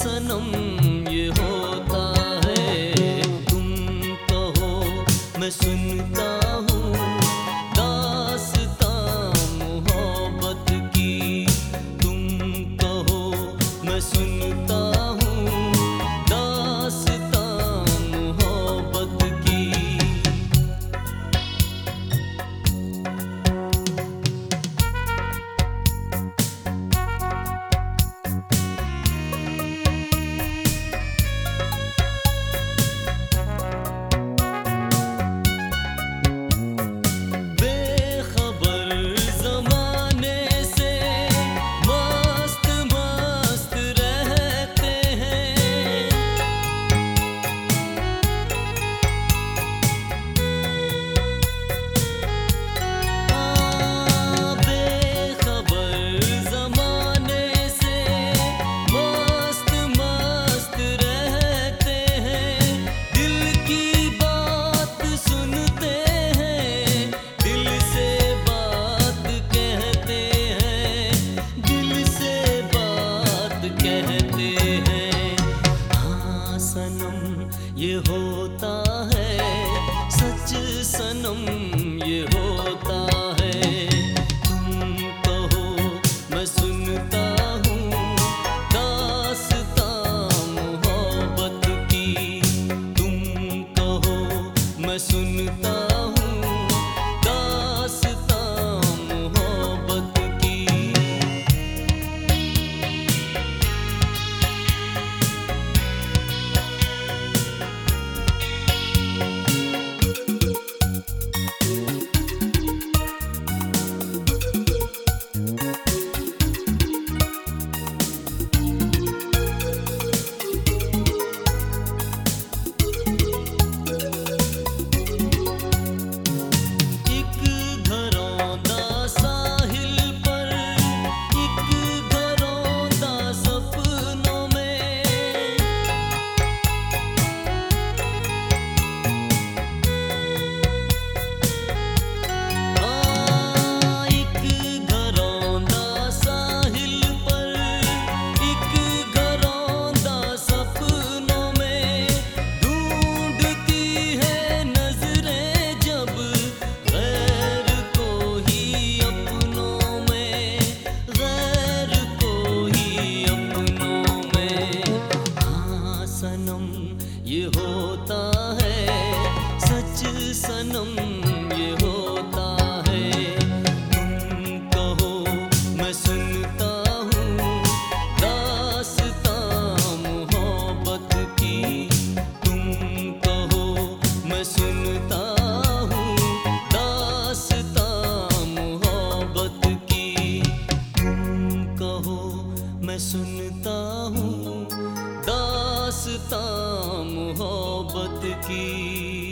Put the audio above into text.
सनम ये होता है। तुम कहो मैं सुनता हूँ दास्तां मोहब्बत की। तुम कहो मैं सुनता हूँ दास्तां मोहब्बत की। ये होता है सच सनम ये होता है। तुम कहो मैं सुनता हूँ दास्तां मोहब्बत की। तुम कहो मैं सुनता हूँ दास्तां मोहब्बत की। ये होता है सच सनम ये होता है। तुम कहो मैं सुनता हूँ दास्तां मोहब्बत की। तुम कहो मैं सुनता हूँ दास्तां मोहब्बत की। तुम कहो मैं सुनता हूँ दास्तां मोहब्बत की।